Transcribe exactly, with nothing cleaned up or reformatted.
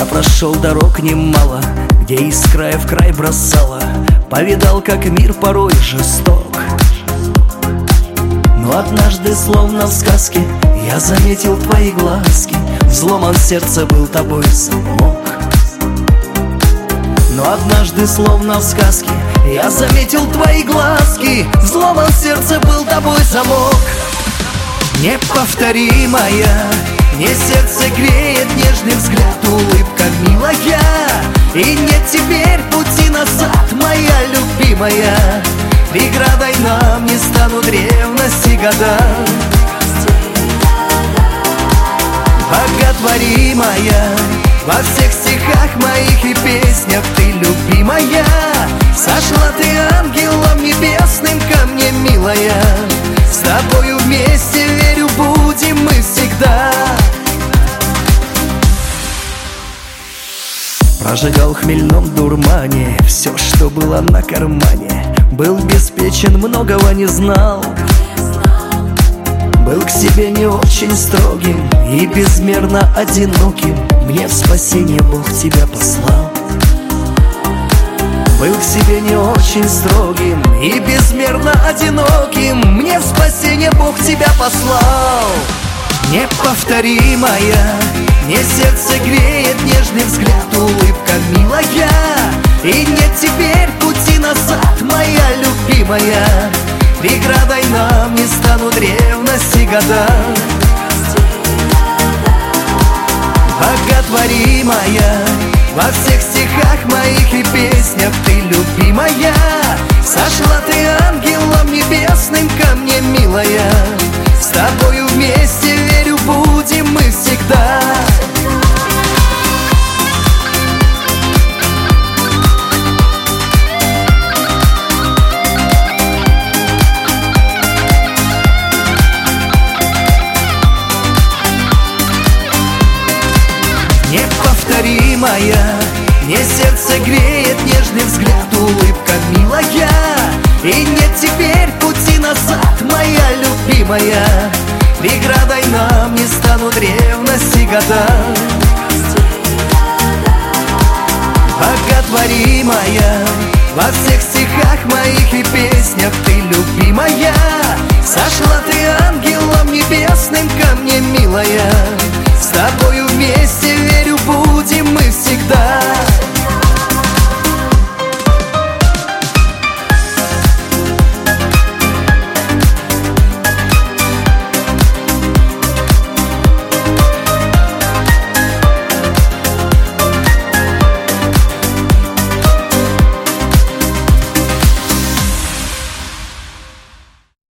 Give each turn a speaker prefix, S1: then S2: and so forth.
S1: Я прошел дорог немало, где из края в край бросала. Повидал, как мир порой жесток. Но однажды, словно в сказке, я заметил твои глазки. Взломан сердце был тобой замок. Но однажды, словно в сказке, я заметил твои глазки. Взломан сердце был тобой замок. Неповторимая, мне сердце греет нежный взгляд, улыбка милая. И нет теперь пути назад, моя любимая. Преградой нам не станут ревности года. Боготворимая, во всех стихах моих и песнях ты любимая. Сошла ты ангелом небесным ко мне, милая. С тобою вместе, верю, будем мы всегда. Прожигал в хмельном дурмане все, что было на кармане. Был беспечен, многого не знал. Был к себе не очень строгим и безмерно одиноким. Мне в спасение Бог тебя послал. Был к себе не очень строгим и безмерно одиноким. Мне в спасение Бог тебя послал. Неповторимая, мне сердце греет нежный взгляд, улыбка милая. И нет теперь пути назад, моя любимая. Преградой нам не станут ревности года. Боготворимая, во всех стихах моих и песнях ты любимая. Сошла ты ангелом небесным ко мне, милая. С тобою вместе, верю, будем мы всегда. Неповторимая, мне сердце греет нежный взгляд, улыбка милая. И нет теперь пути назад, моя любимая. Преградой нам не станут ревности года. Боготворимая, во всех стихах моих и песнях ты любимая. Сошла ты ангелом небесным ко мне, милая.